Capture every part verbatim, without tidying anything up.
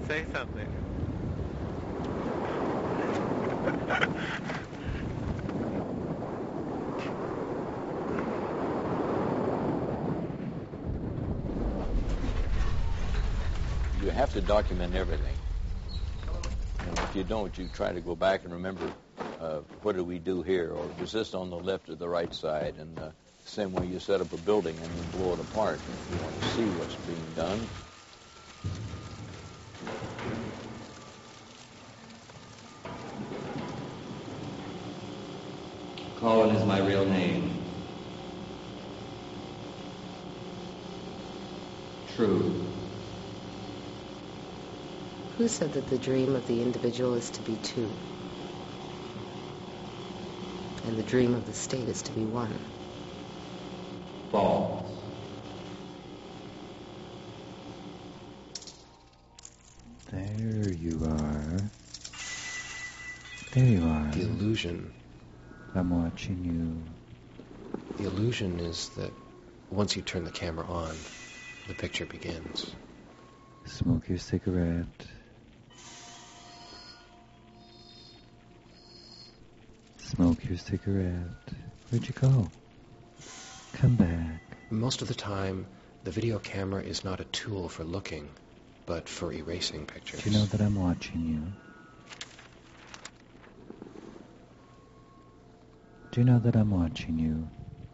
Say something. You have to document everything. And if you don't, you try to go back and remember uh, what do we do here, or is this on the left or the right side? And uh, same way you set up a building and you blow it apart. You want to see what's being done. Colin is my real name. True. Who said that the dream of the individual is to be two? And the dream of the state is to be one? False. There you are. There you are. The illusion. I'm watching you. The illusion is that once you turn the camera on, the picture begins. Smoke your cigarette. Smoke your cigarette. Where'd you go? Come back. Most of the time, the video camera is not a tool for looking, but for erasing pictures. Do you know that I'm watching you? Do you know that I'm watching you?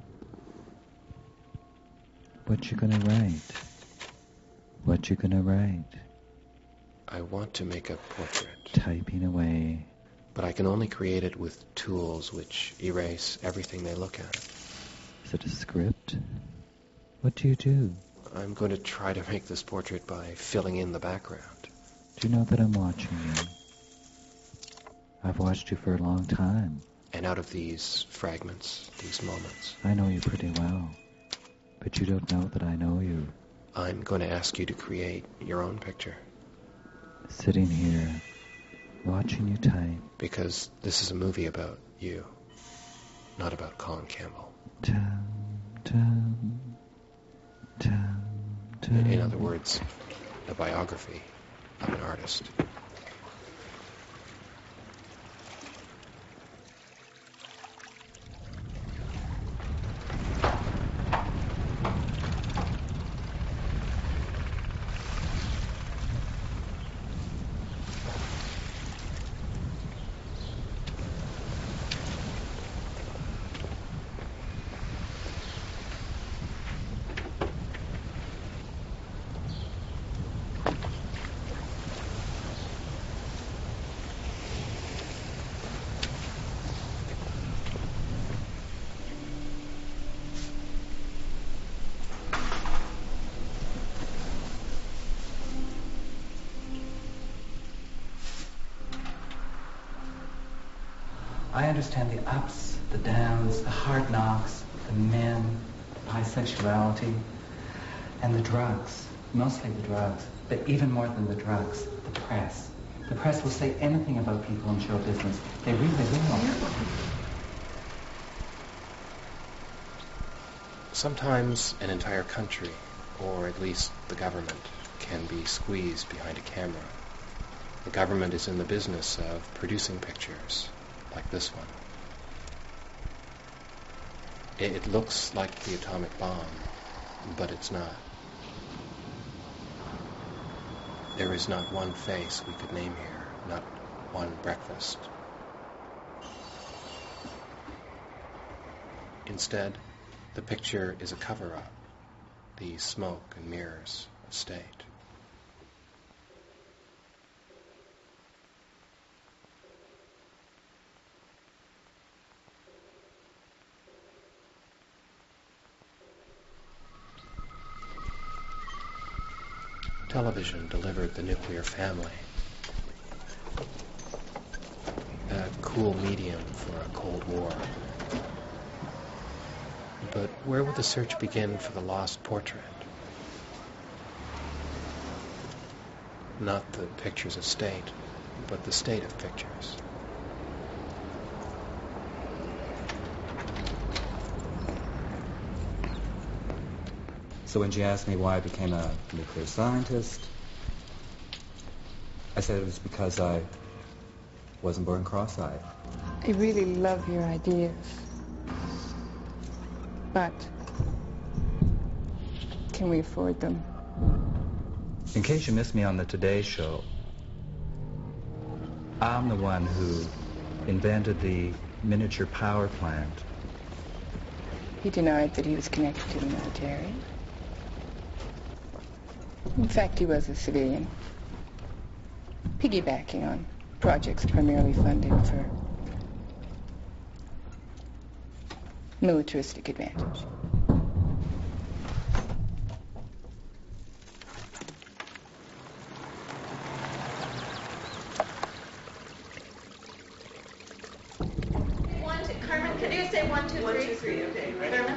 What you gonna write? What you gonna write? I want to make a portrait. Typing away. But I can only create it with tools which erase everything they look at. Is it a script? What do you do? I'm going to try to make this portrait by filling in the background. Do you know that I'm watching you? I've watched you for a long time. And out of these fragments, these moments, I know you pretty well. But you don't know that I know you. I'm going to ask you to create your own picture. Sitting here, watching you type. Because this is a movie about you, not about Colin Campbell. Dum, dum, dum, dum. In, in other words, a biography of an artist. I understand the ups, the downs, the hard knocks, the men, bisexuality, and the drugs. Mostly the drugs, but even more than the drugs, the press. The press will say anything about people in show business. They really will. Sometimes an entire country, or at least the government, can be squeezed behind a camera. The government is in the business of producing pictures, like this one. It, it looks like the atomic bomb, but it's not. There is not one face we could name here, not one breakfast. Instead, the picture is a cover-up, the smoke and mirrors of state. Television delivered the nuclear family, a cool medium for a Cold War. But where would the search begin for the lost portrait? Not the pictures of state, but the state of pictures. So when she asked me why I became a nuclear scientist, I said it was because I wasn't born cross-eyed. I really love your ideas. But can we afford them? In case you missed me on the Today Show, I'm the one who invented the miniature power plant. He denied that he was connected to the military. In fact, he was a civilian, piggybacking on projects primarily funded for militaristic advantage. One, two, Carmen, could you say one, two, three? One, two, three, okay. Carmen?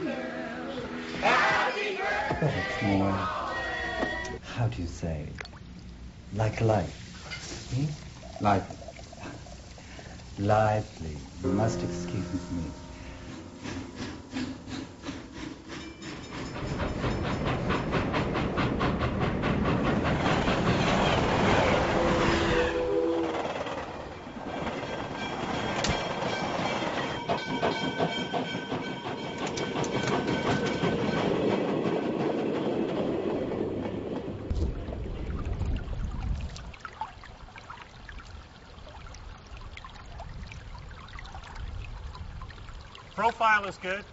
But it's more, how do you say, like life. Hmm? Life. Lively. You must excuse me. Profile is good.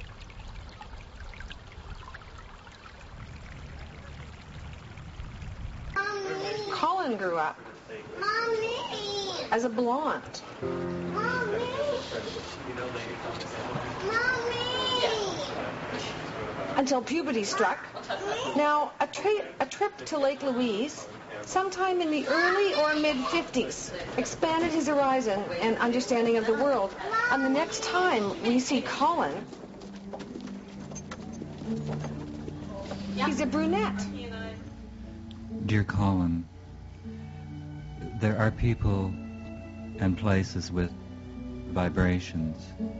Colin grew up Mommy! as a blonde. Mommy! Mommy! Until puberty struck. Now, a, tri- a trip to Lake Louise, sometime in the early or mid-fifties, expanded his horizon and understanding of the world. And the next time we see Colin, he's a brunette. Dear Colin, there are people and places with vibrations.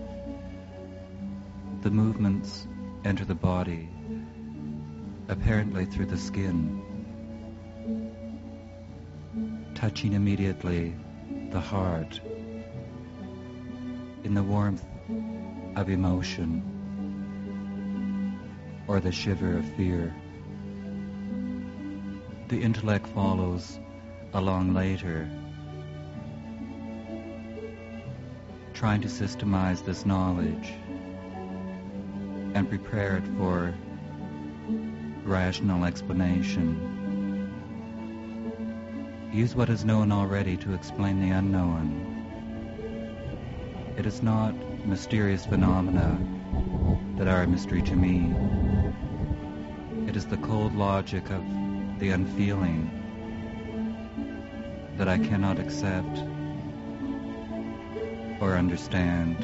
The movements enter the body, apparently through the skin, touching immediately the heart in the warmth of emotion or the shiver of fear. The intellect follows along later, trying to systemize this knowledge and prepare it for rational explanation. Use what is known already to explain the unknown. It is not mysterious phenomena that are a mystery to me. It is the cold logic of the unfeeling that I cannot accept or understand.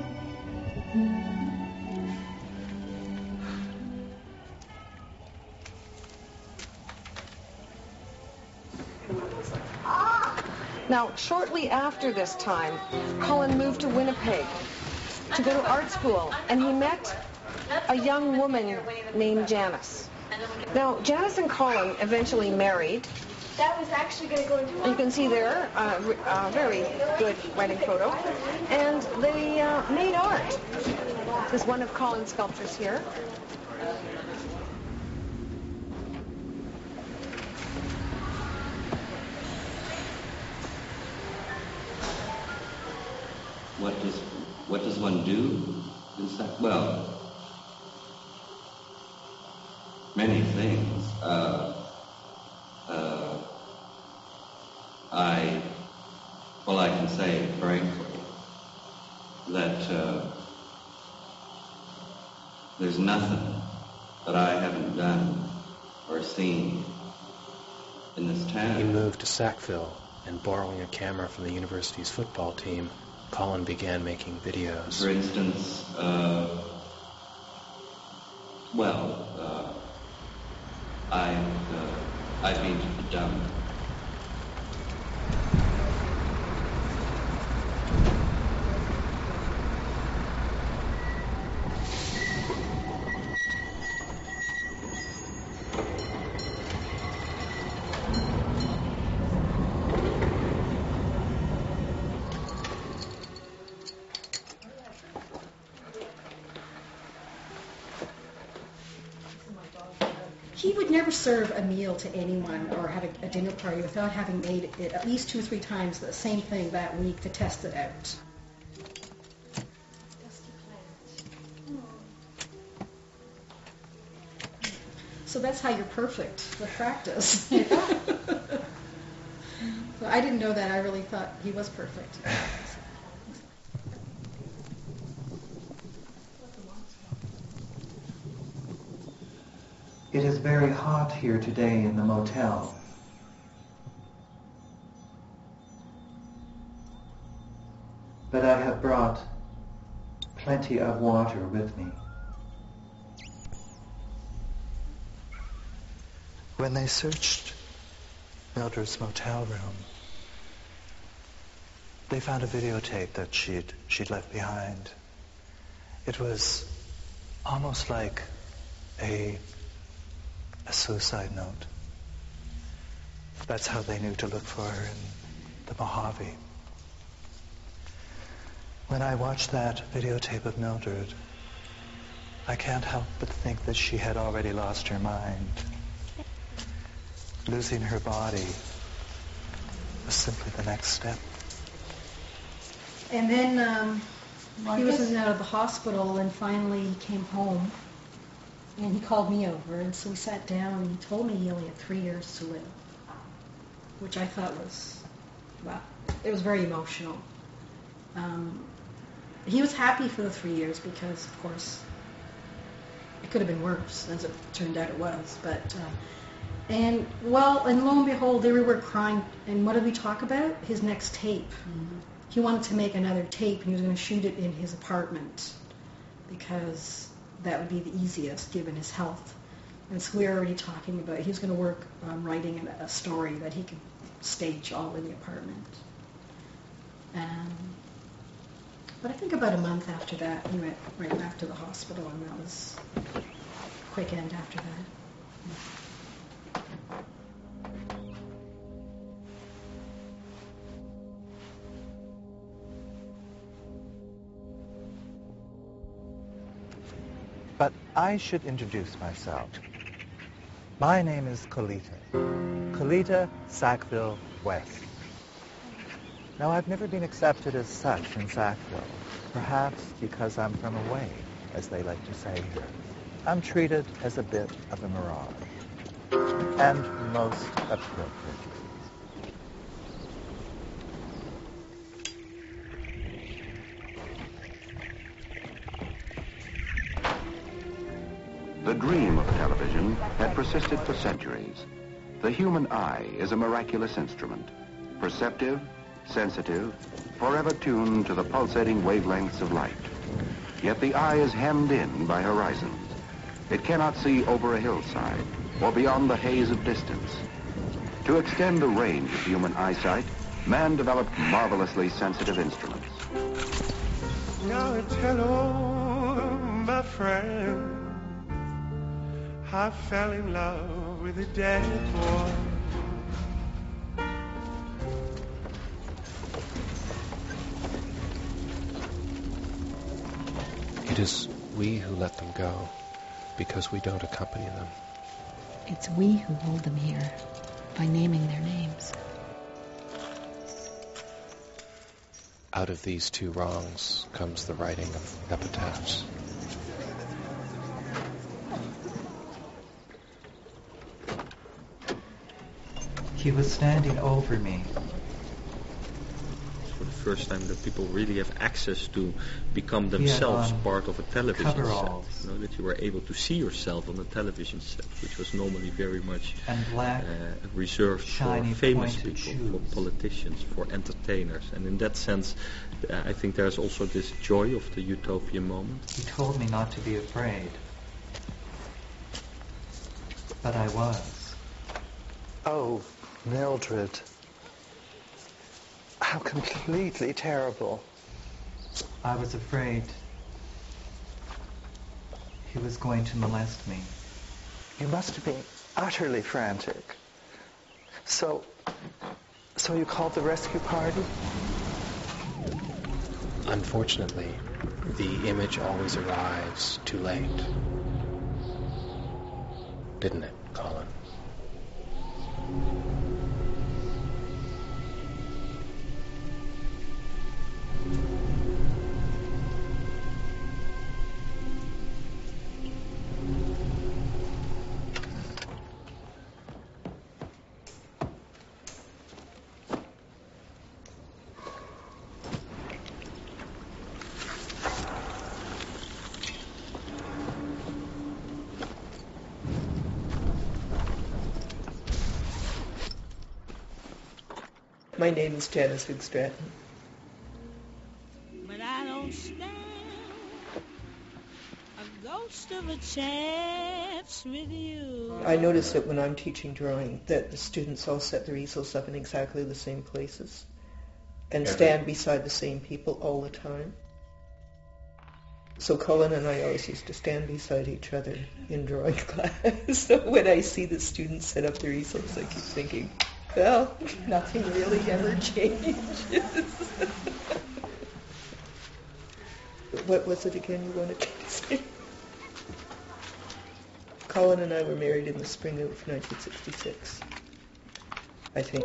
Now, shortly after this time, Colin moved to Winnipeg to go to art school, and he met a young woman named Janice. Now, Janice and Colin eventually married. That was actually going to go into... You can see there a uh, uh, very good wedding photo. And they uh, made art. There's one of Colin's sculptures here. What does what does one do inside? Well, many things. Uh, uh, I well, I can say frankly that uh, there's nothing that I haven't done or seen in this town. He moved to Sackville, and borrowing a camera from the university's football team, Colin began making videos. For instance, uh, well, uh, I've, uh, I've been to the dump. he would never serve a meal to anyone or have a, a dinner party without having made it at least two or three times the same thing that week to test it out. So that's how you're perfect with practice. So I didn't know that. I really thought he was perfect. It is very hot here today in the motel. But I have brought plenty of water with me. When they searched Mildred's motel room, they found a videotape that she'd she'd left behind. It was almost like a a suicide note. That's how they knew to look for her in the Mojave. When I watched that videotape of Mildred, I can't help but think that she had already lost her mind. Losing her body was simply the next step. And then um, he was in and out of the hospital, and finally he came home, and he called me over, and so we sat down, and he told me he only had three years to live, which I thought was, wow, it was very emotional. Um, he was happy for the three years because, of course, it could have been worse, as it turned out it was, but... Uh, And, well, and lo and behold, there we were crying. And what did we talk about? His next tape. Mm-hmm. He wanted to make another tape, and he was going to shoot it in his apartment because that would be the easiest, given his health. And so we were already talking about he was going to work on writing a story that he could stage all in the apartment. Um, but I think about a month after that, he went right back to the hospital, and that was a quick end after that. But I should introduce myself. My name is Colita. Colita Sackville West. Now, I've never been accepted as such in Sackville, perhaps because I'm from away, as they like to say here. I'm treated as a bit of a mirage, and most appropriately. The dream of television had persisted for centuries. The human eye is a miraculous instrument, perceptive, sensitive, forever tuned to the pulsating wavelengths of light. Yet the eye is hemmed in by horizons. It cannot see over a hillside or beyond the haze of distance. To extend the range of human eyesight, man developed marvelously sensitive instruments. Now it's hello, my friend. I fell in love with a dead boy. It is we who let them go because we don't accompany them. It's we who hold them here by naming their names. Out of these two wrongs comes the writing of epitaphs. He was standing over me. For the first time that people really have access to become themselves part of a television coveralls. set. You know, that you were able to see yourself on a television set, which was normally very much and black, uh, reserved for famous people, shoes. for politicians, for entertainers. And in that sense, uh, I think there's also this joy of the utopian moment. He told me not to be afraid. But I was. Oh, Mildred. How completely terrible. I was afraid he was going to molest me. You must have been utterly frantic. So, so you called the rescue party? Unfortunately, the image always arrives too late. didn't it, Colin? My name is Janice Hugh Stratton. But I don't stand a ghost of a chance with you. I notice that when I'm teaching drawing that the students all set their easels up in exactly the same places and stand beside the same people all the time. So Colin and I always used to stand beside each other in drawing class. So when I see the students set up their easels, I keep thinking, well, nothing really ever changes. What was it again you wanted to say? Colin and I were married in the spring of nineteen sixty-six, I think.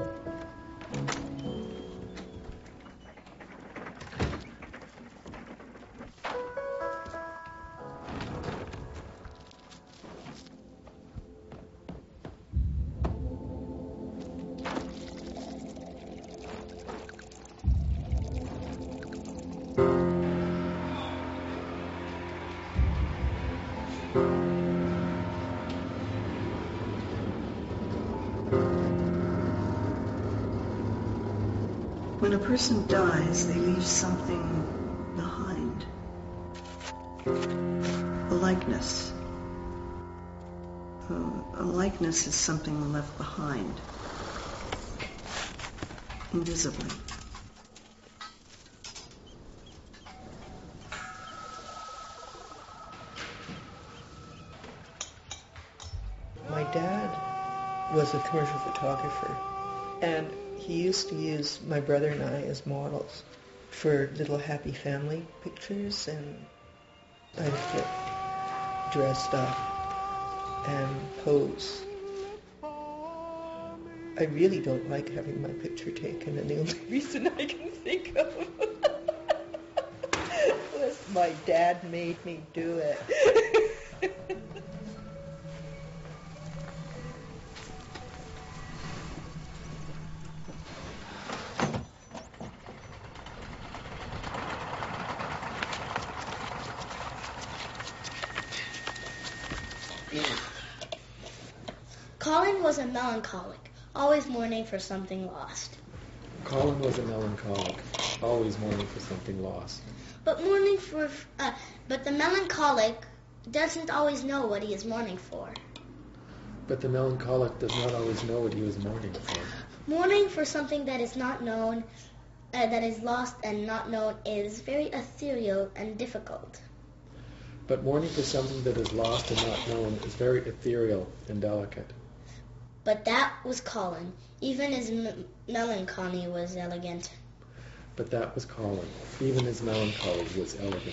When a person dies, they leave something behind. A likeness. Uh, a likeness is something left behind, invisibly. My dad was a commercial photographer, and he used to use my brother and I as models for little happy family pictures, and I'd get dressed up and pose. I really don't like having my picture taken, and the only reason I can think of was my dad made me do it. Colin was a melancholic, always mourning for something lost. Colin was a melancholic, always mourning for something lost. But mourning for, uh, but the melancholic doesn't always know what he is mourning for. But the melancholic does not always know what he was mourning for. Mourning for something that is not known, uh, that is lost and not known, is very ethereal and difficult. But mourning for something that is lost and not known is very ethereal and delicate. But that was Colin. Even his m- melancholy was elegant. But that was Colin. Even his melancholy was elegant.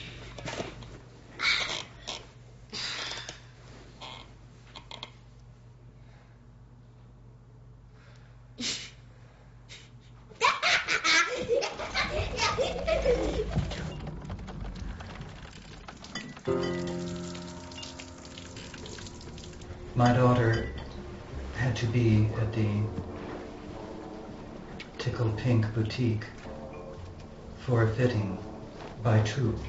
My daughter had to be at the Tickle Pink boutique for a fitting by two.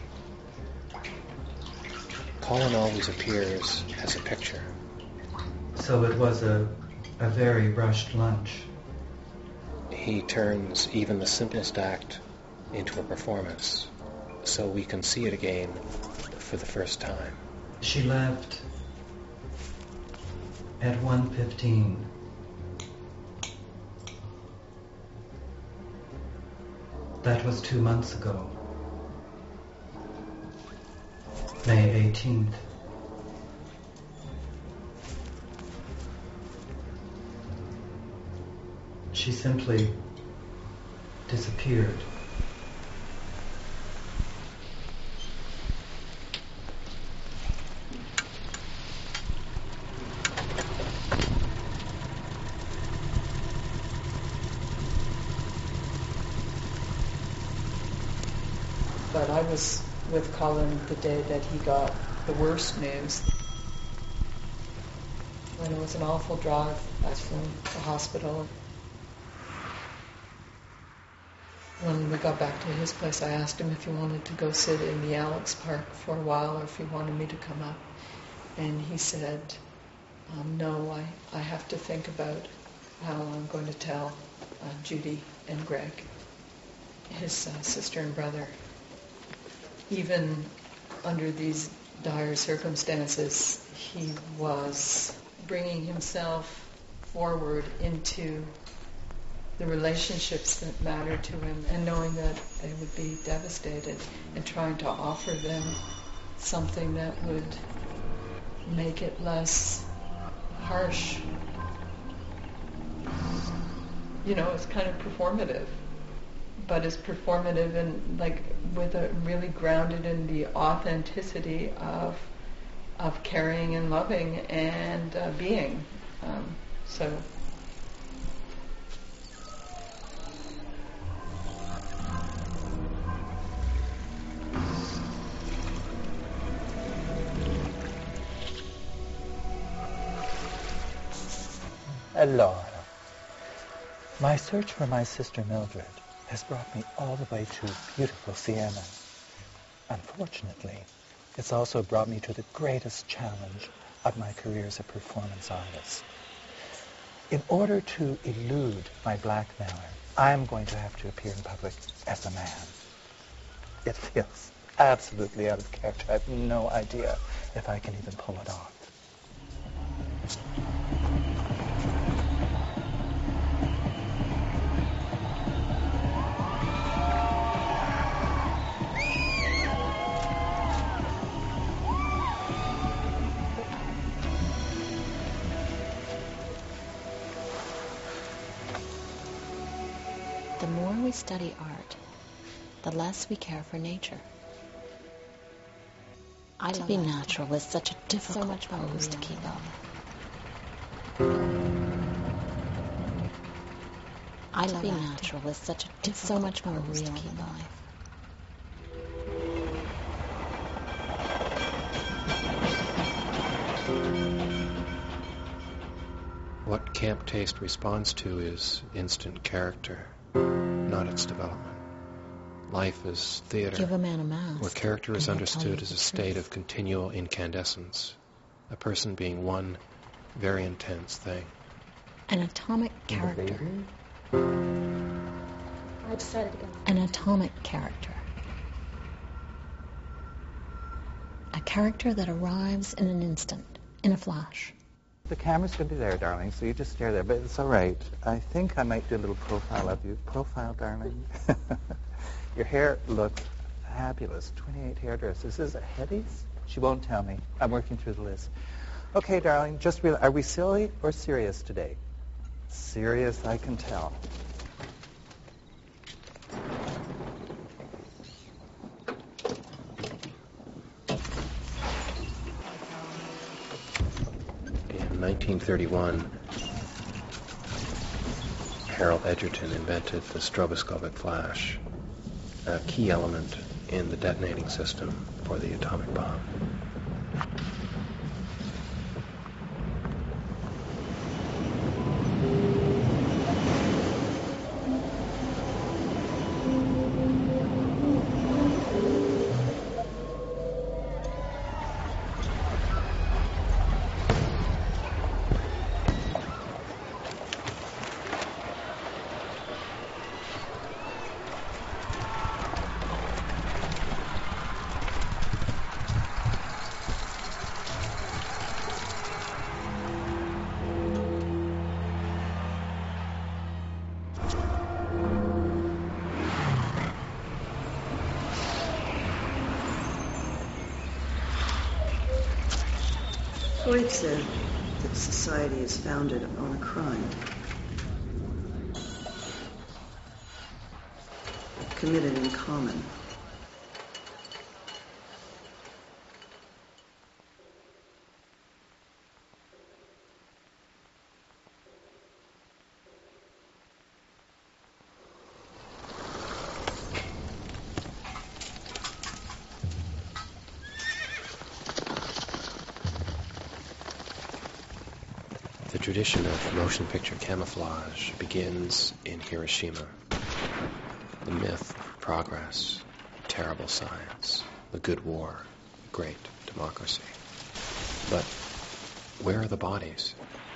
Colin always appears as a picture. So it was a, a very rushed lunch. He turns even the simplest act into a performance, so we can see it again for the first time. She left at one fifteen. That was two months ago. May eighteenth. She simply disappeared. I was with Colin the day that he got the worst news. And it was an awful drive back from the hospital. When we got back to his place, I asked him if he wanted to go sit in the Alex Park for a while or if he wanted me to come up. And he said, um, no, I, I have to think about how I'm going to tell uh, Judy and Greg, his uh, sister and brother. Even under these dire circumstances, he was bringing himself forward into the relationships that mattered to him and knowing that they would be devastated and trying to offer them something that would make it less harsh. You know, it's kind of performative, but it's performative and like with a really grounded in the authenticity of of caring and loving and uh, being. Um, so. Allora, my search for my sister Mildred has brought me all the way to beautiful Siena. Unfortunately, it's also brought me to the greatest challenge of my career as a performance artist. In order to elude my blackmailer, I am going to have to appear in public as a man. It feels absolutely out of character. I have no idea if I can even pull it off. The more we study art, the less we care for nature. I to be natural is such a difficult so much pose to keep up. I to be natural is such a difficult so much more real to keep life. What camp taste responds to is instant character, not its development. Life is theater, Give a man a mask, where character is understood as a state of continual incandescence, a person being one very intense thing. An atomic character. I decided to go. An atomic character. A character that arrives in an instant, in a flash. The camera's going to be there, darling, so you just stare there. But it's all right. I think I might do a little profile of you. Profile, darling. Your hair looks fabulous. twenty-eight hairdressers. Is it Hetty's? She won't tell me. I'm working through the list. Okay, darling, just real. Are we silly or serious today? Serious, I can tell. In nineteen thirty-one, Harold Edgerton invented the stroboscopic flash, a key element in the detonating system for the atomic bomb. Freud said that society is founded on a crime committed in common. The tradition of motion picture camouflage begins in Hiroshima. The myth of progress, terrible science, the good war, great democracy. But where are the bodies?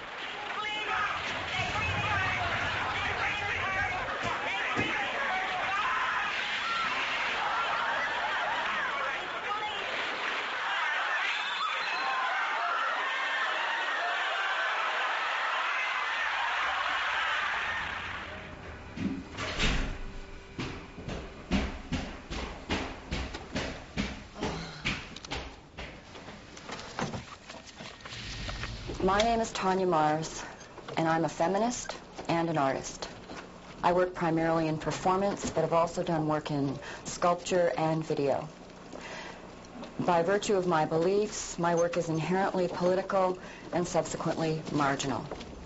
My name is Tanya Mars, and I'm a feminist and an artist. I work primarily in performance, but have also done work in sculpture and video. By virtue of my beliefs, my work is inherently political and subsequently marginal.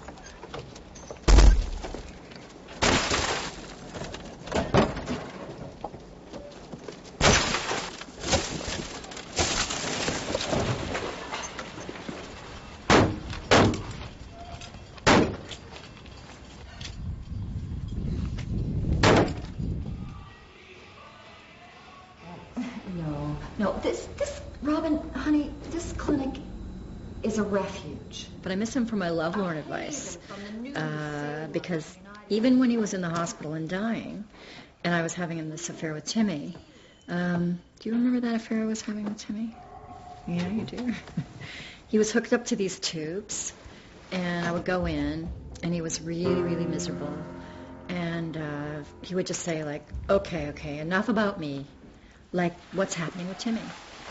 No, this, this, Robin, honey, this clinic is a refuge. But I miss him for my lovelorn advice. Uh, because even when he was in the hospital and dying, and I was having this affair with Timmy, um, do you remember that affair I was having with Timmy? Yeah, you do. He was hooked up to these tubes, and I would go in, and he was really, really miserable. And uh, he would just say, like, okay, okay, enough about me. Like, what's happening with Timmy?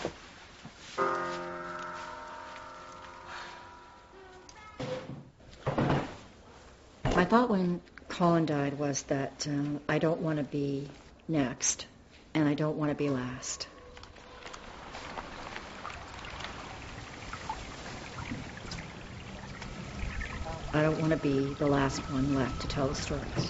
My thought when Colin died was that uh, I don't want to be next, and I don't want to be last. I don't want to be the last one left to tell the stories.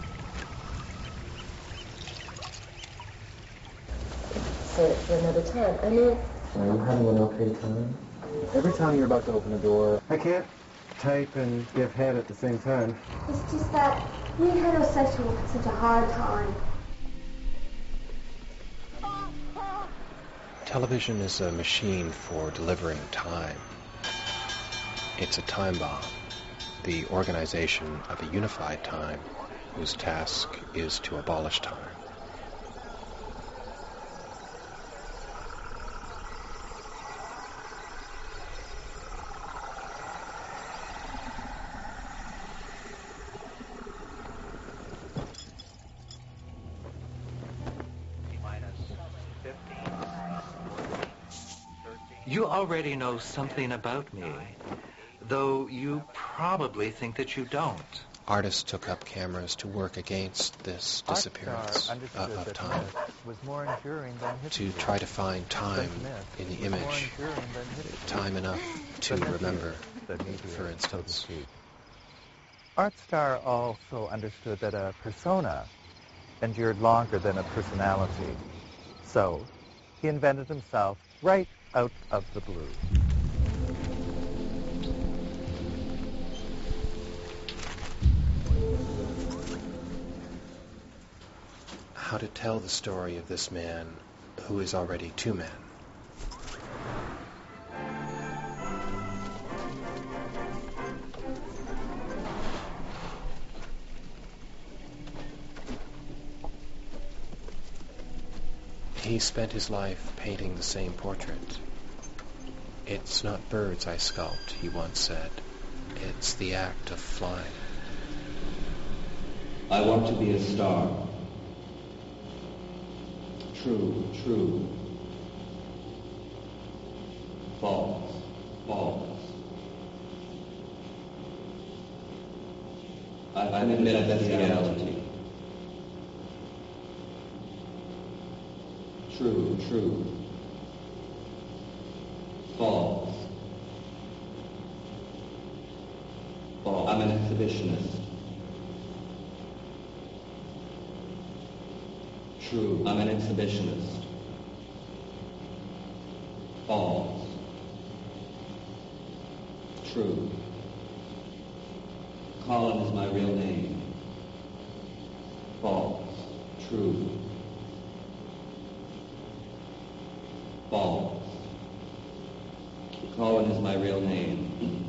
For another time. I mean... Are you having an okay time? Every time you're about to open a door... I can't type and give head at the same time. It's just that we heterosexuals have such a hard time. Television is a machine for delivering time. It's a time bomb, the organization of a unified time whose task is to abolish time. You already know something about me, though you probably think that you don't. Artists took up cameras to work against this disappearance of, of time, was more enduring than to try to find time in the image, time enough to remember, for instance. Artstar also understood that a persona endured longer than a personality, so he invented himself right out of the blue. How to tell the story of this man who is already two men. He spent his life painting the same portrait. It's not birds I sculpt, he once said. It's the act of flying. I want to be a star. True, true. False, false. I admit that's reality. True, true. False. False. I'm an exhibitionist. True. I'm an exhibitionist. False. True. Colin is my real name. False. True. False. Colin is my real name.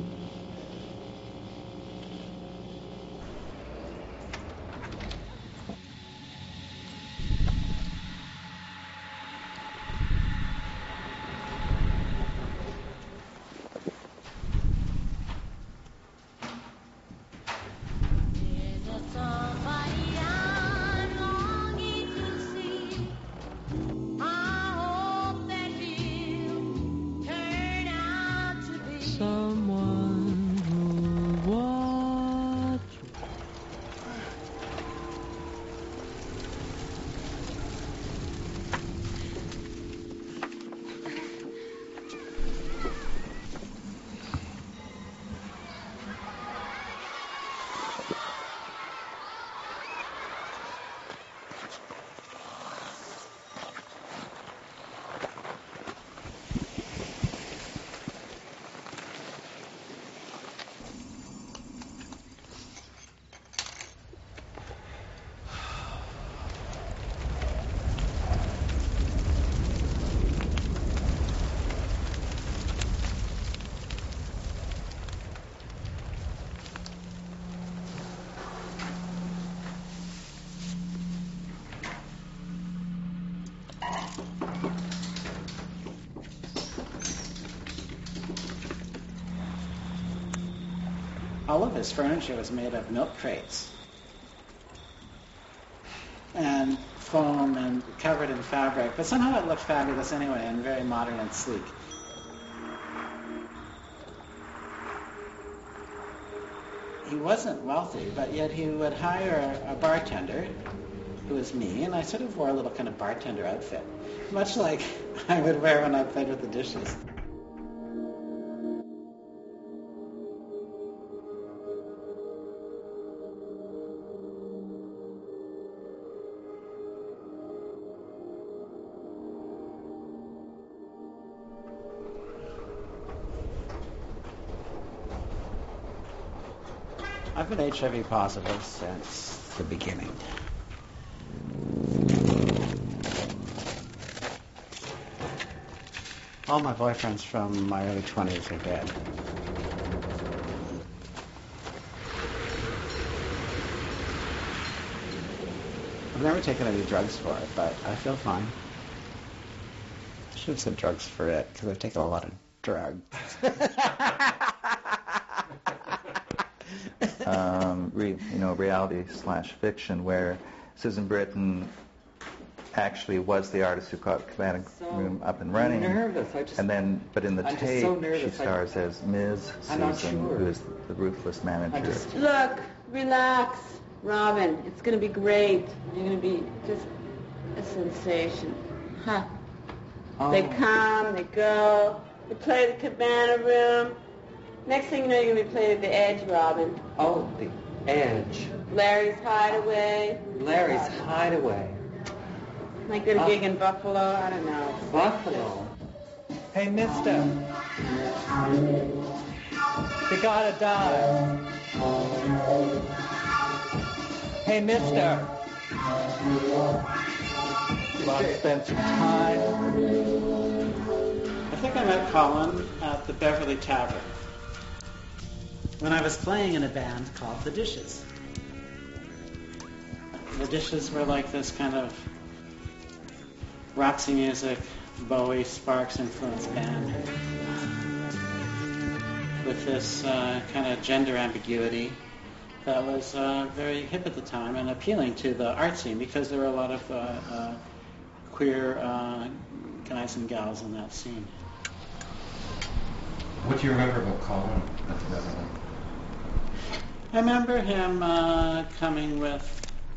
All of his furniture was made of milk crates and foam and covered in fabric, but somehow it looked fabulous anyway and very modern and sleek. He wasn't wealthy, but yet he would hire a bartender, who was me, and I sort of wore a little kind of bartender outfit, much like I would wear when I played with the dishes. I've been H I V positive since the beginning. All my boyfriends from my early twenties are dead. I've never taken any drugs for it, but I feel fine. I should have said drugs for it, because I've taken a lot of drugs. um, re, you know, reality slash fiction, where Susan Britton actually was the artist who caught Cabana so Room up and running. Nervous. I just, and then, but in the I'm tape, so nervous, she stars I, as Miz I'm Susan, sure. who is the ruthless manager. Just, look, relax, Robin. It's going to be great. You're going to be just a sensation. Huh. Oh. They come, they go, they play the Cabana Room. Next thing you know, you're going to be playing at the Edge, Robin. Oh, the Edge. Larry's Hideaway. Larry's Hideaway. Might get a gig in Buffalo. I don't know. Buffalo. Hey, mister. You gotta die. Hey, mister. You want to spend some time? I think I met Colin at the Beverly Tavern when I was playing in a band called The Dishes. The Dishes were like this kind of Roxy Music, Bowie, Sparks influenced band with this uh, kind of gender ambiguity that was uh, very hip at the time and appealing to the art scene because there were a lot of uh, uh, queer uh, guys and gals in that scene. What do you remember about Colin at the Beverly? I remember him uh, coming with,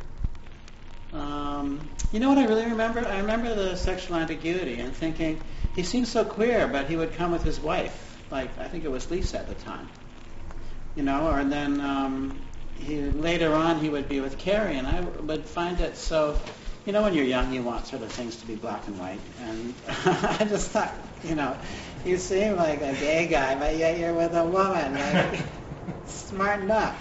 um, you know what I really remember? I remember the sexual ambiguity and thinking, he seemed so queer, but he would come with his wife. Like, I think it was Lisa at the time. You know, or then um, he, later on he would be with Carrie, and I would find it so, you know, when you're young, you want sort of things to be black and white. And I just thought, you know, you seem like a gay guy, but yet you're with a woman. Like, Smart enough.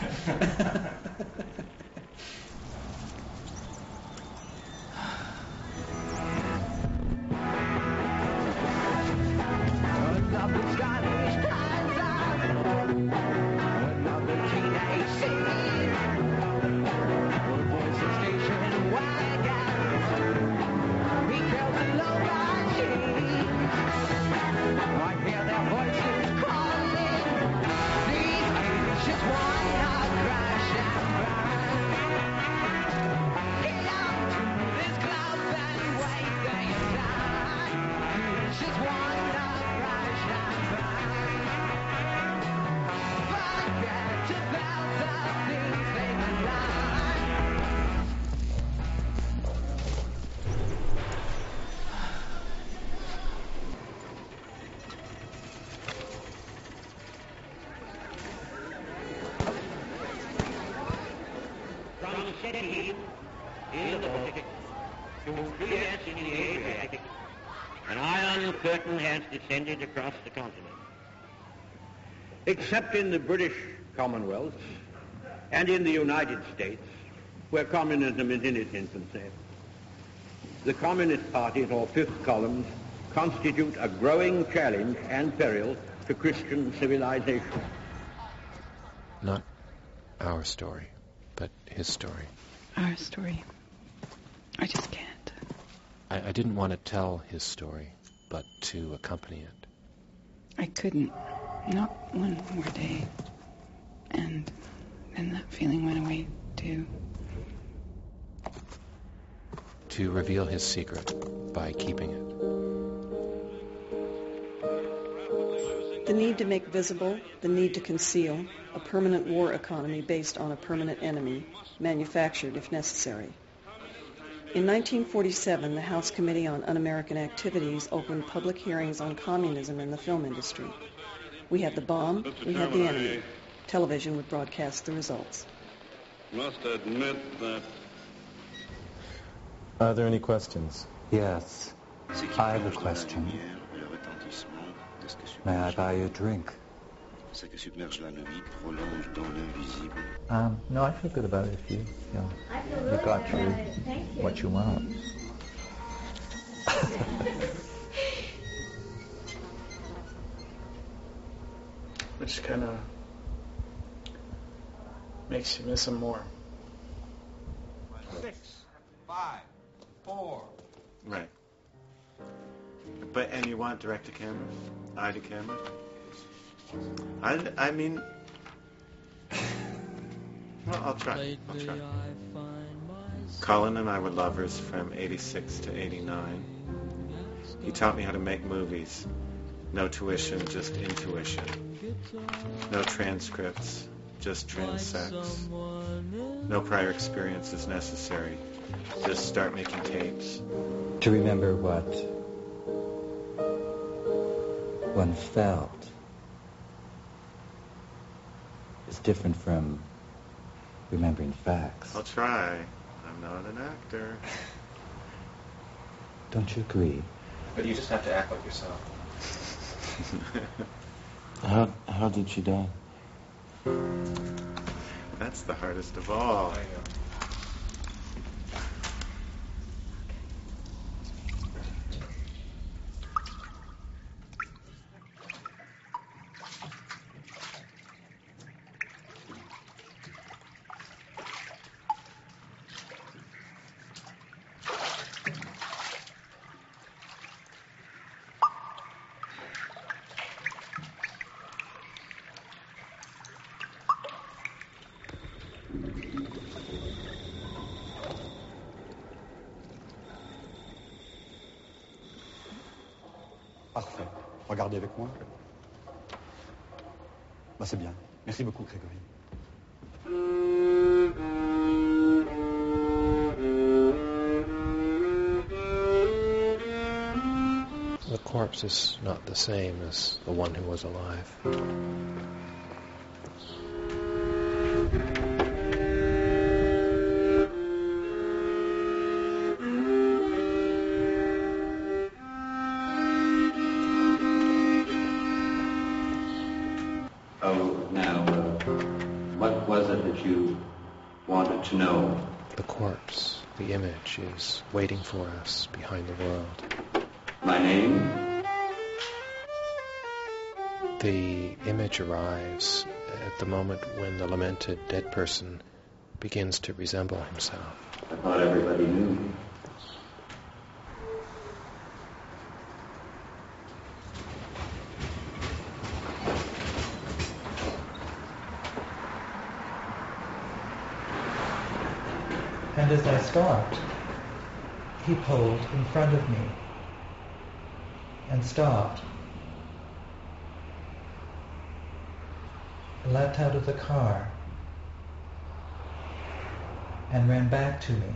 city in the Pacific to Trieste in the Adriatic, an iron curtain has descended across the continent. Except in the British Commonwealth and in the United States, where communism is in its infancy, the Communist parties, or fifth columns, constitute a growing challenge and peril to Christian civilization. Not our story, but his story. Our story. I just can't. I, I didn't want to tell his story, but to accompany it. I couldn't. Not one more day. And then that feeling went away, too. To reveal his secret by keeping it. The need to make visible, the need to conceal, a permanent war economy based on a permanent enemy, manufactured if necessary. In nineteen forty-seven, the House Committee on Un-American Activities opened public hearings on communism in the film industry. We had the bomb, we had the enemy. Television would broadcast the results. Must admit that... Are there any questions? Yes. I have a question. May I buy you a drink? Um, no, I feel good about it if you, you know, you got your, what you want. Which kind of makes you miss him more. Six, five, four. Right. But, and you want direct to camera? Eye to camera? I, I mean... Well, I'll try. I'll try. Colin and I were lovers from eighty-six to eighty-nine. He taught me how to make movies. No tuition, just intuition. No transcripts, just transects. No prior experience is necessary. Just start making tapes. To remember what one felt is different from remembering facts. I'll try. I'm not an actor. Don't you agree? But you just have to act like yourself. How how did she die? That's the hardest of all. Parfait. Regardez avec moi. Bah, c'est bien. Merci beaucoup, Grégory. The corpse is not the same as the one who was alive. Oh, now uh, what was it that you wanted to know? The corpse, the image, is waiting for us behind the world. My name? The image arrives at the moment when the lamented dead person begins to resemble himself. I thought everybody knew. And as I stopped, he pulled in front of me and stopped, leapt out of the car and ran back to me.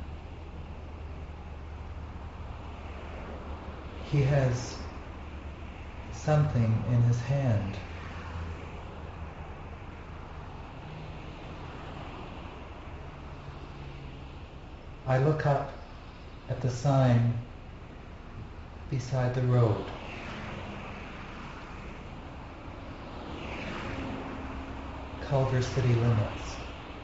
He has something in his hand. I look up at the sign beside the road. Culver City Limits.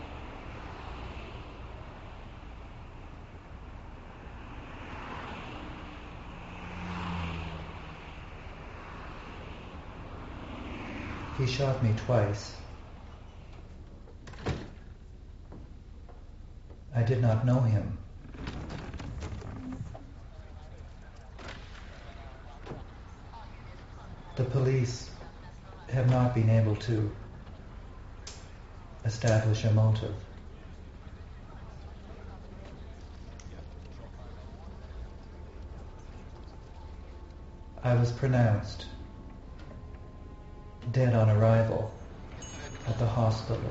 He shot me twice. I did not know him. The police have not been able to establish a motive. I was pronounced dead on arrival at the hospital.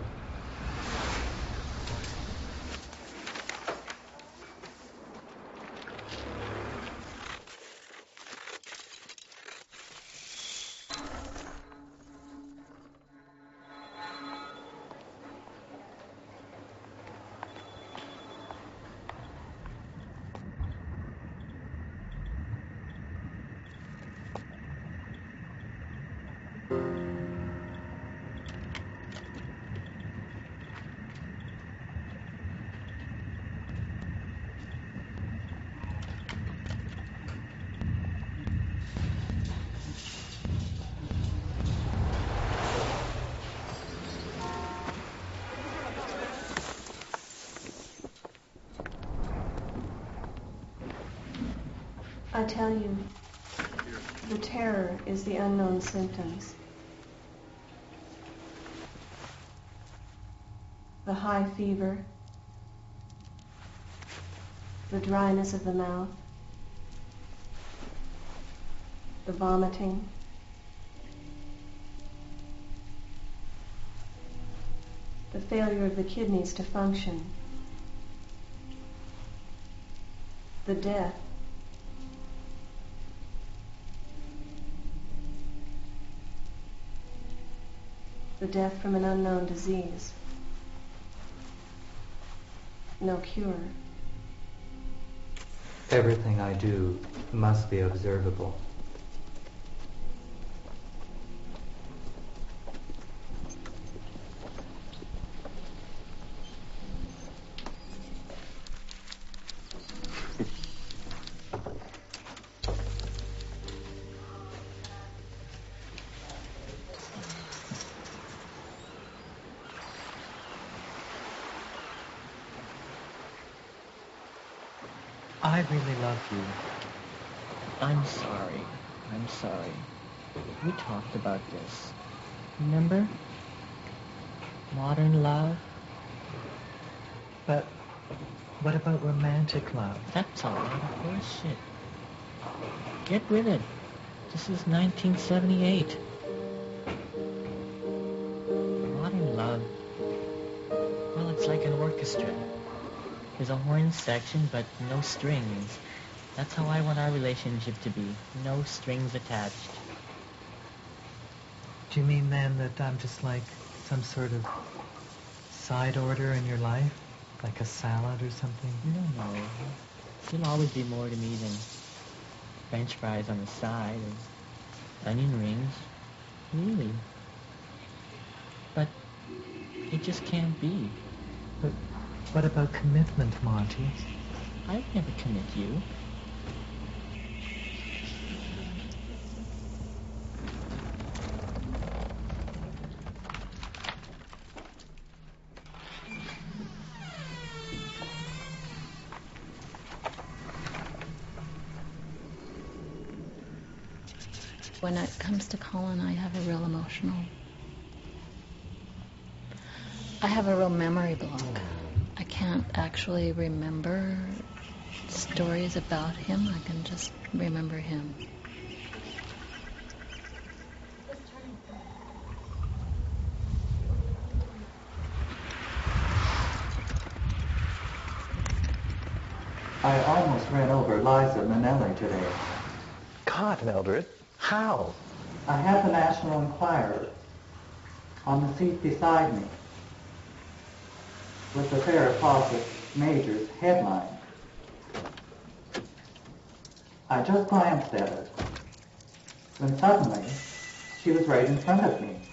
I tell you, the terror is the unknown symptoms. The high fever, the dryness of the mouth, the vomiting, the failure of the kidneys to function, the death, the death from an unknown disease. No cure. Everything I do must be observable. I really love you. I'm sorry. I'm sorry. We talked about this. Remember? Modern love? But what about romantic love? That's all right. Bullshit. Get with it. This is nineteen seventy-eight. Modern love, well, it's like an orchestra. There's a horn section, but no strings. That's how I want our relationship to be. No strings attached. Do you mean then that I'm just like some sort of side order in your life? Like a salad or something? No, no. You'll always be more to me than French fries on the side and onion rings. Really. But it just can't be. But what about commitment, Monty? I'd never commit you. When it comes to Colin, I have a real emotional... I have a real memory block. I can't actually remember stories about him. I can just remember him. I almost ran over Liza Minnelli today. God, Mildred, how? I had the National Enquirer on the seat beside me with the Farrah Fawcett Major's headline. I just glanced at it when suddenly she was right in front of me.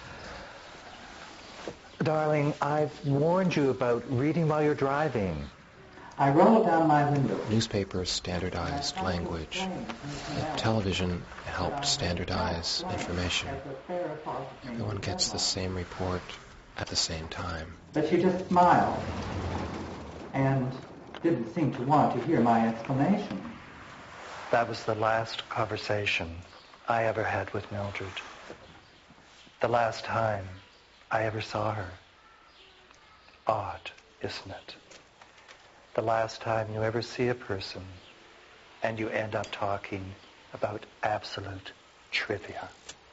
Darling, I've warned you about reading while you're driving. I rolled down my window. Newspapers standardized language. The television helped standardize information. Everyone gets the same report at the same time. But she just smiled and didn't seem to want to hear my explanation. That was the last conversation I ever had with Mildred. The last time I ever saw her. Odd, isn't it? The last time you ever see a person and you end up talking about absolute trivia.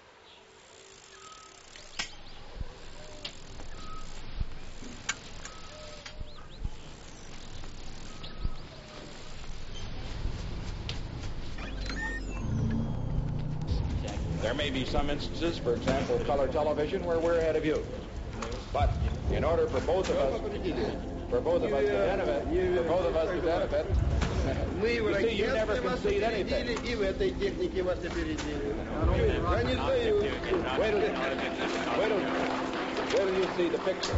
There may be some instances, for example, color television, where we're ahead of you. But in order for both of us, for both of us to benefit, for both of us to benefit, you see, you never concede anything. Wait till, wait till, wait till you see the picture.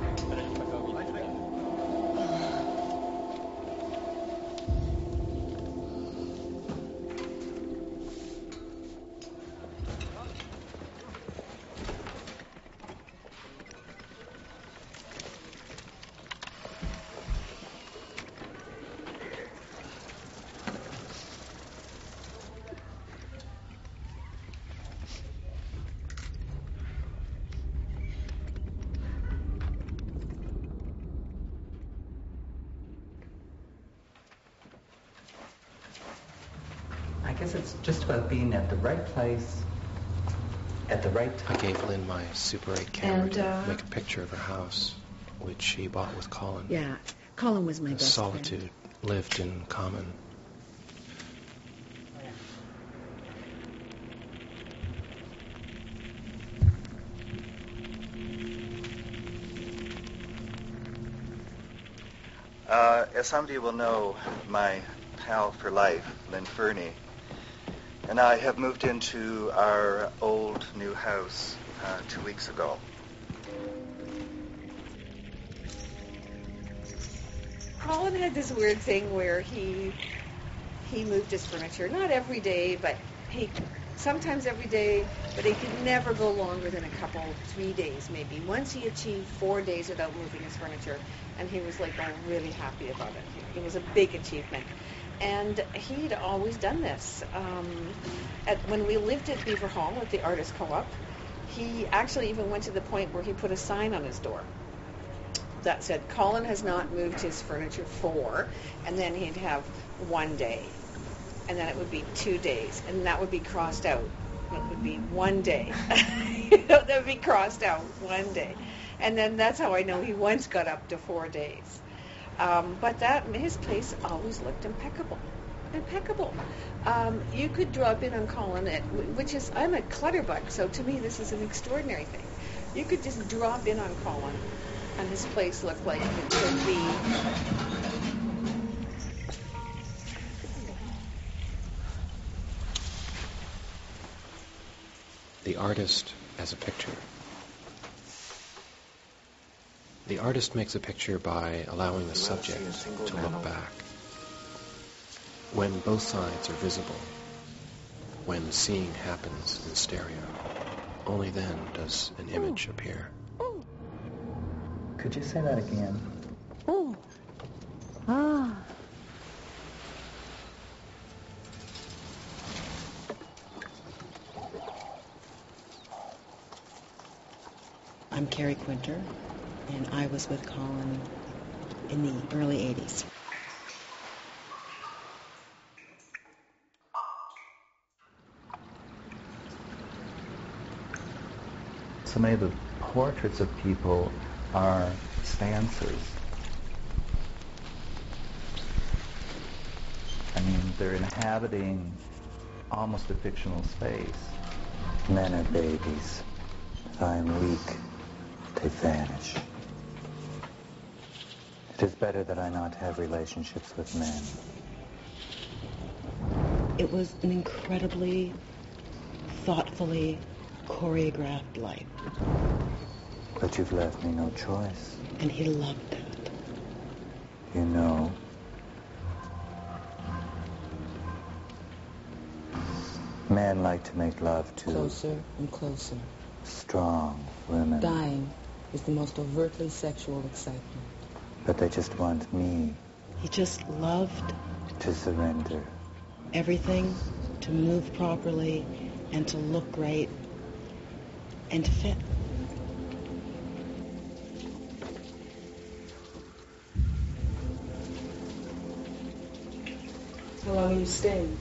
I guess it's just about being at the right place at the right time. I gave Lynn my Super eight camera And, to uh, make a picture of her house, which she bought with Colin. Yeah, Colin was my The best solitude friend. lived in common. Uh, as some of you will know, my pal for life, Lynn Fernie, and I have moved into our old new house uh, two weeks ago. Colin had this weird thing where he he moved his furniture, not every day, but he sometimes every day, but he could never go longer than a couple, three days maybe. Once he achieved four days without moving his furniture, and he was like, oh, really happy about it. It was a big achievement. And he'd always done this. Um, at, when we lived at Beaver Hall at the Artist Co-op, he actually even went to the point where he put a sign on his door that said, Colin has not moved his furniture for, and then he'd have one day, and then it would be two days, and that would be crossed out. It would be one day. You know, that would be crossed out, one day. And then that's how I know he once got up to four days. Um, but that his place always looked impeccable, impeccable. Um, you could drop in on Colin, at, which is, I'm a clutterbug, so to me this is an extraordinary thing. You could just drop in on Colin, and his place looked like it could be. The artist as a picture. The artist makes a picture by allowing the subject to look back. When both sides are visible, when seeing happens in stereo, only then does an image appear. Could you say that again? Oh. Ah. I'm Carrie Quinter, and I was with Colin in the early eighties. So many of the portraits of people are stances. I mean, they're inhabiting almost a fictional space. Men are babies. If I am weak, they vanish. It is better that I not have relationships with men. It was an incredibly, thoughtfully choreographed life. But you've left me no choice. And he loved that. You know, men like to make love to Closer and closer. strong women. Dying is the most overtly sexual excitement. But they just want me He just loved to surrender. everything to move properly and to look great and to fit. How long are you staying?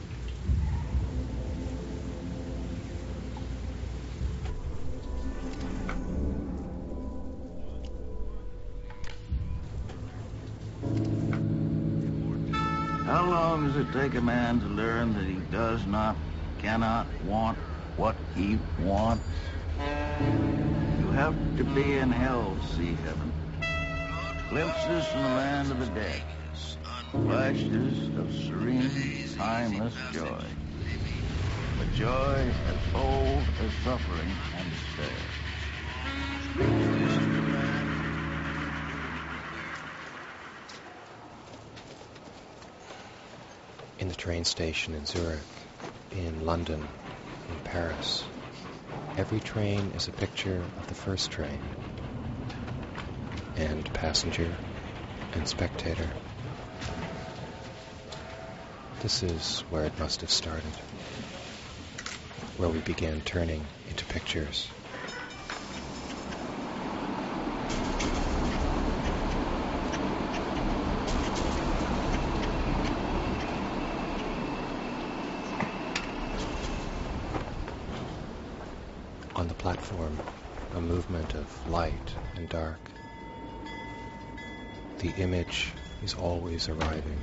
How long does it take a man to learn that he does not, cannot want what he wants? You have to be in hell to see heaven. Glimpses from the land of the dead. Flashes of serene, timeless joy. A joy as old as suffering and despair. In the train station in Zurich, in London, in Paris, every train is a picture of the first train, and passenger and spectator. This is where it must have started, where we began turning into pictures. On the platform, a movement of light and dark. The image is always arriving.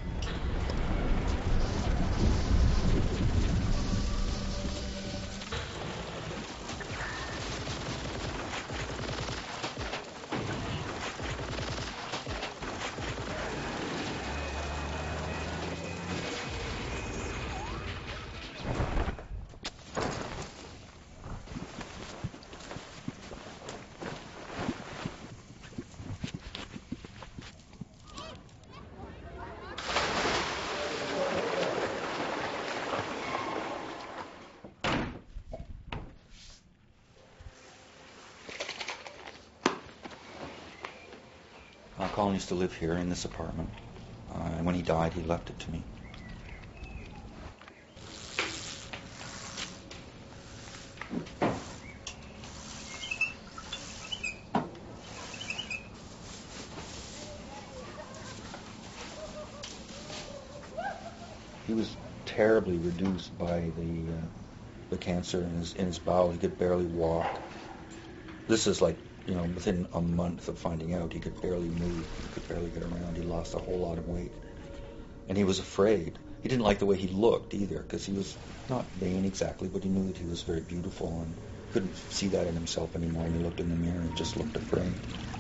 Uh, Colin used to live here in this apartment, uh, and when he died, he left it to me. He was terribly reduced by the uh, the cancer in his in his bowel. He could barely walk. This is like, you know, within a month of finding out, he could barely move. He could barely get around. He lost a whole lot of weight, and he was afraid. He didn't like the way he looked either, because he was not vain exactly, but he knew that he was very beautiful and couldn't see that in himself anymore. When he looked in the mirror, he just looked afraid.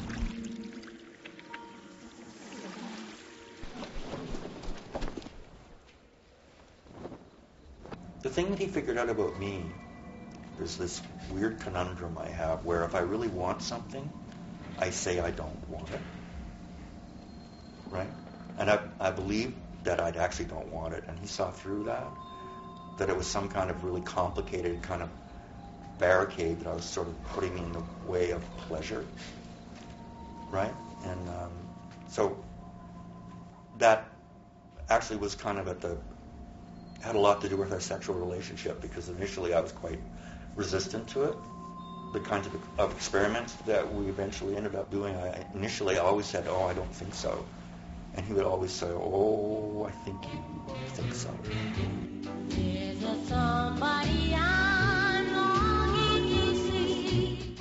The thing that he figured out about me is this weird conundrum I have where if I really want something, I say I don't want it, right? And I, I believe that I actually don't want it, and he saw through that, that it was some kind of really complicated kind of barricade that I was sort of putting in the way of pleasure, right? And um, so that actually was kind of at the, had a lot to do with our sexual relationship, because initially I was quite resistant to it. The kinds of, of experiments that we eventually ended up doing, I initially I always said, oh, I don't think so. And he would always say, oh, I think you think so. Is there somebody I'm longing to see?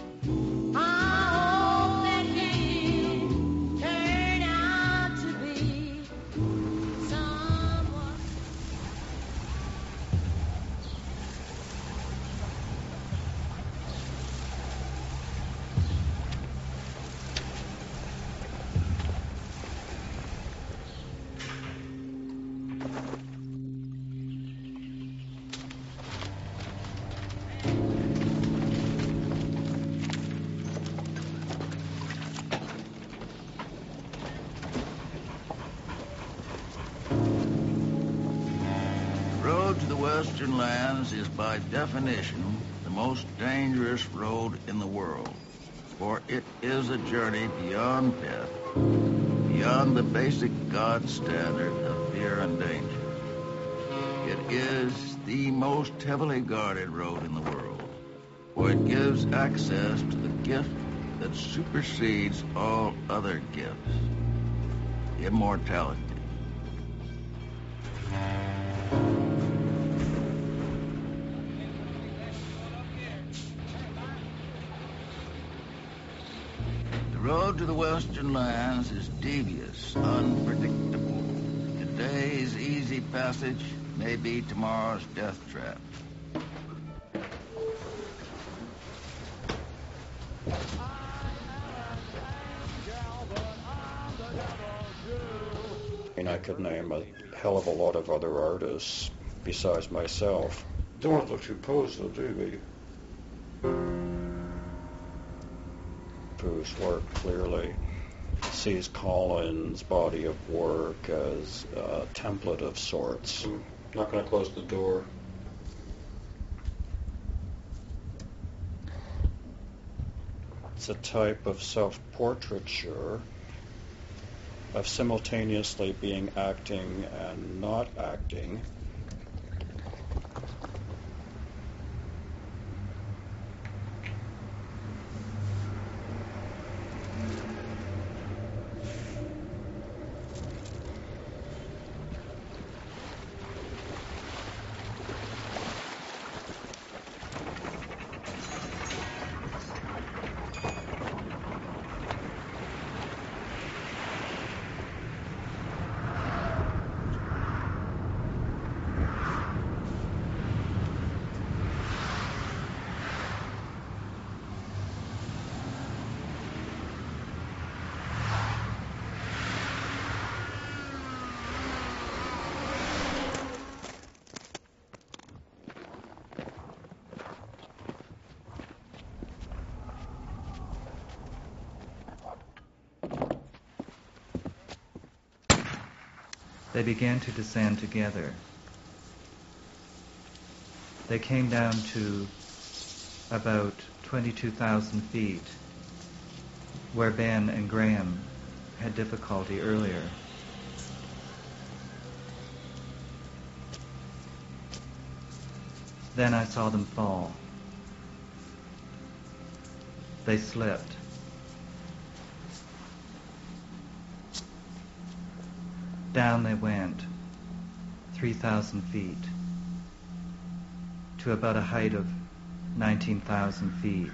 I hope that you turn out to be someone. Western lands is by definition the most dangerous road in the world, for it is a journey beyond death, beyond the basic God standard of fear and danger. It is the most heavily guarded road in the world, for it gives access to the gift that supersedes all other gifts, immortality. The road to the Western lands is devious, unpredictable. Today's easy passage may be tomorrow's death trap. And I could name a hell of a lot of other artists besides myself. Don't look too posed, though, do we? Whose work clearly sees Collins' body of work as a template of sorts. I'm not going to close the door. It's a type of self-portraiture, of simultaneously being acting and not acting. They began to descend together. They came down to about twenty-two thousand feet, where Ben and Graham had difficulty earlier. Then I saw them fall. They slipped. Down they went, three thousand feet, to about a height of nineteen thousand feet.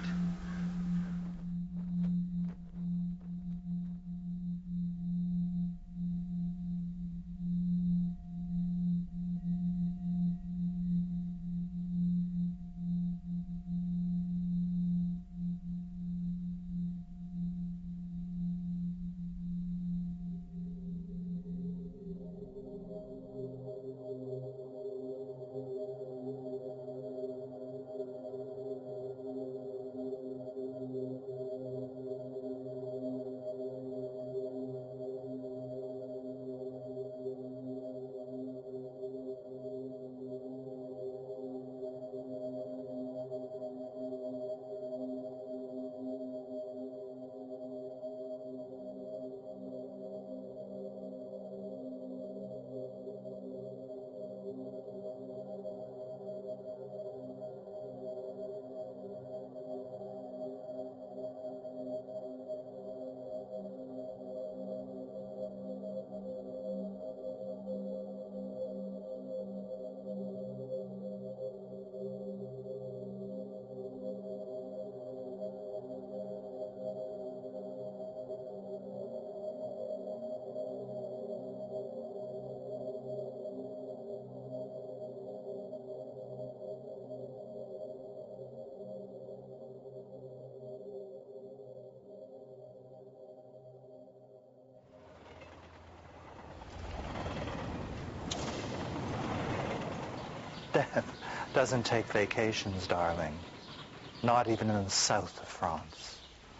Death doesn't take vacations, darling. Not even in the south of France.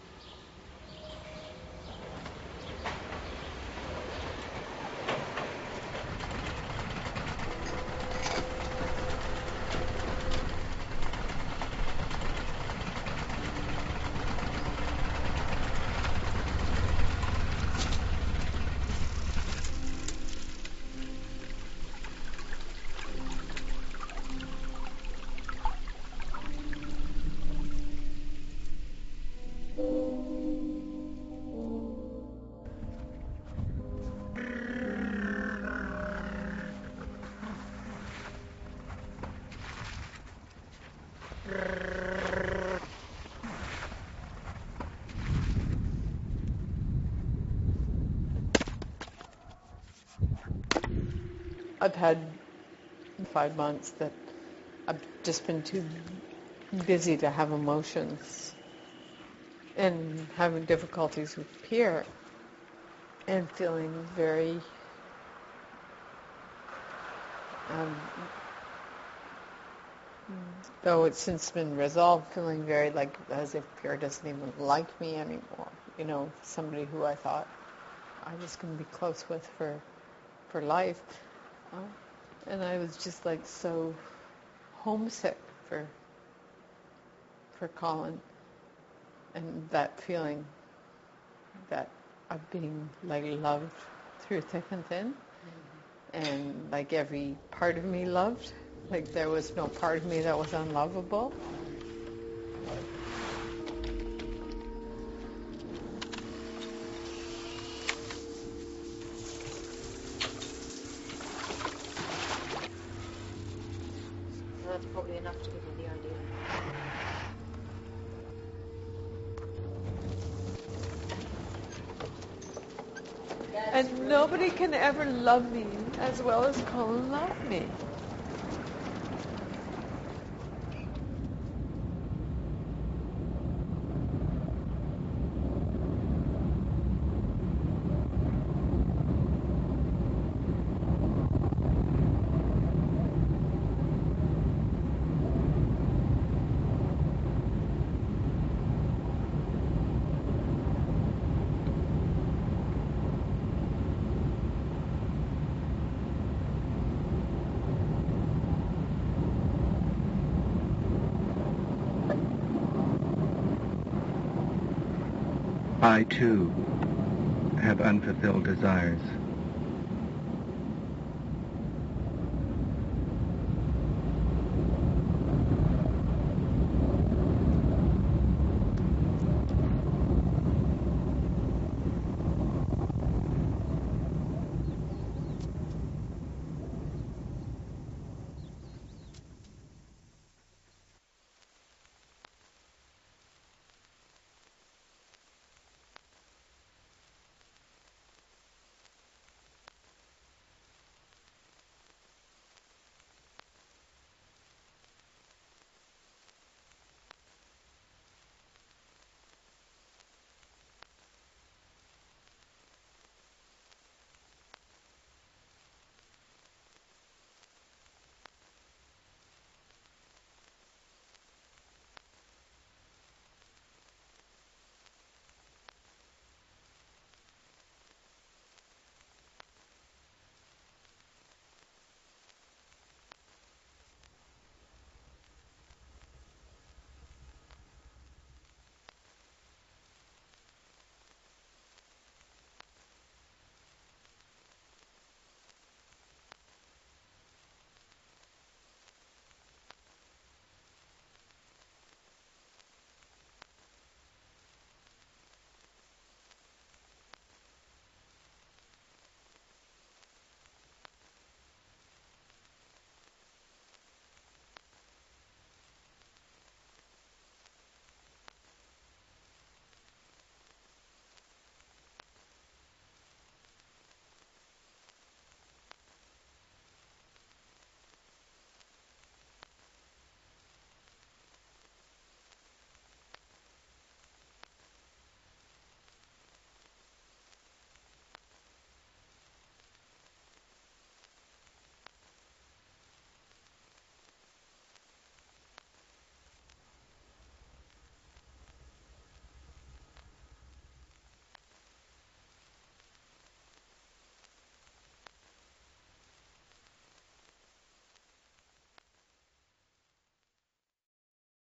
I've had five months that I've just been too busy to have emotions and having difficulties with Pierre and feeling very um, though it's since been resolved, feeling very like as if Pierre doesn't even like me anymore. You know, somebody who I thought I was going to be close with for for life. Uh, and I was just like so homesick for for Colin, and that feeling that of being like loved through thick and thin, and like every part of me loved, like there was no part of me that was unlovable. That's probably enough to give you the idea. And nobody can ever love me as well as Colin loved me. I, too, have unfulfilled desires.